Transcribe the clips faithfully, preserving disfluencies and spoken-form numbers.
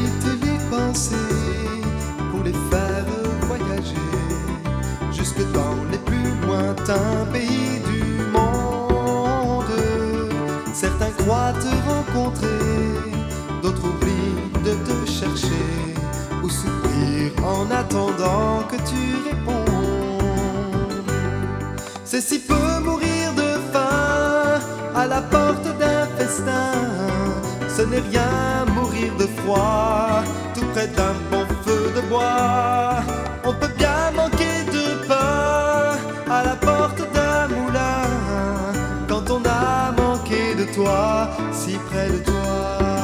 j'habite les pensées pour les faire voyager jusque dans les plus lointains pays du monde. Certains croient te rencontrer, d'autres oublient de te chercher ou soupirent en attendant que tu répondes. C'est si peu mourir de faim à la porte d'un festin, ce n'est rien mourir de froid tout près d'un bon feu de bois. On peut bien manquer de pain à la porte d'un moulin quand on a manqué de toi si près de toi.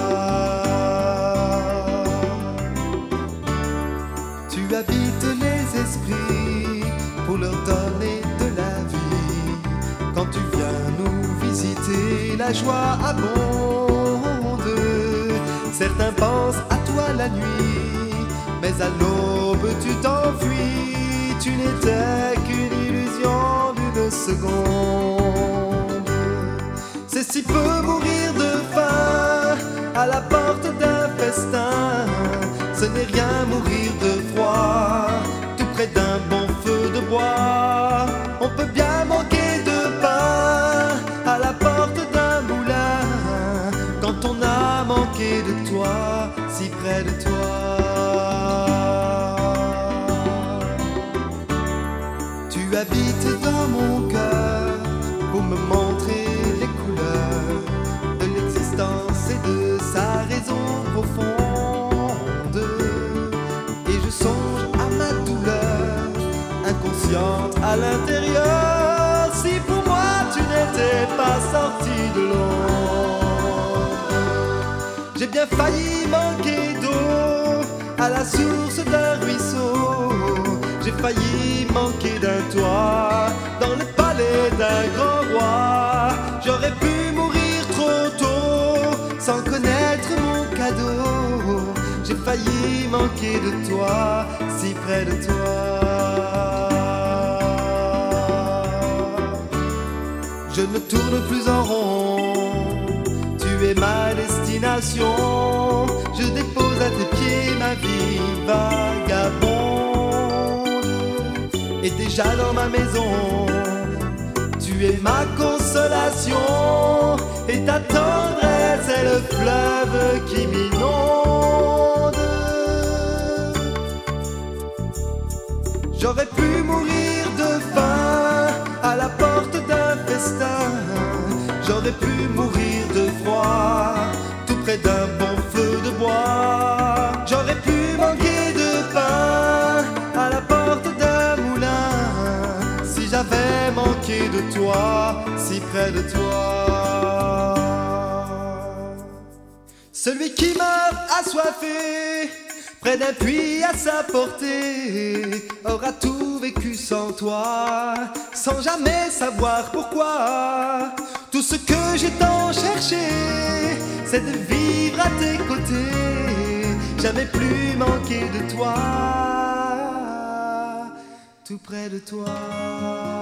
Tu habites les esprits pour leur donner de la vie. Quand tu viens nous visiter, la joie abonde. Certains pensent à toi la nuit, mais à l'aube tu t'enfuis. Tu n'étais qu'une illusion d'une seconde. C'est si peu mourir de faim à la porte d'un festin, ce n'est rien mourir de froid tout près d'un bon feu de bois. On peut bien manquer de pain à la porte d'un moulin quand on a manqué de toi si près de toi. Tu habites dans mon cœur pour me montrer les couleurs de l'existence et de sa raison profonde. Et je songe à ma douleur inconsciente à l'intérieur. Si pour moi tu n'étais pas sorti de l'ombre, j'ai bien failli manquer d'eau à la source d'un ruisseau. J'ai failli manquer d'un toit dans le palais d'un grand roi. J'aurais pu mourir trop tôt sans connaître mon cadeau. J'ai failli manquer de toi si près de toi. Je ne tourne plus en rond, tu es ma destination. Je dépose à tes pieds ma vie vagabonde. Et déjà dans ma maison, tu es ma consolation. Et ta tendresse est le fleuve qui m'inonde. J'aurais pu mourir de faim à la porte d'un festin. J'aurais pu mourir de froid tout près d'un bon feu de bois. J'aurais pu manquer de pain à la porte d'un moulin si j'avais manqué de toi si près de toi. Celui qui meurt assoiffé près d'un puits à sa portée aura tout vécu sans toi, sans jamais savoir pourquoi. Tout ce que j'ai tant cherché, c'est de vivre à tes côtés, jamais plus manquer de toi, tout près de toi.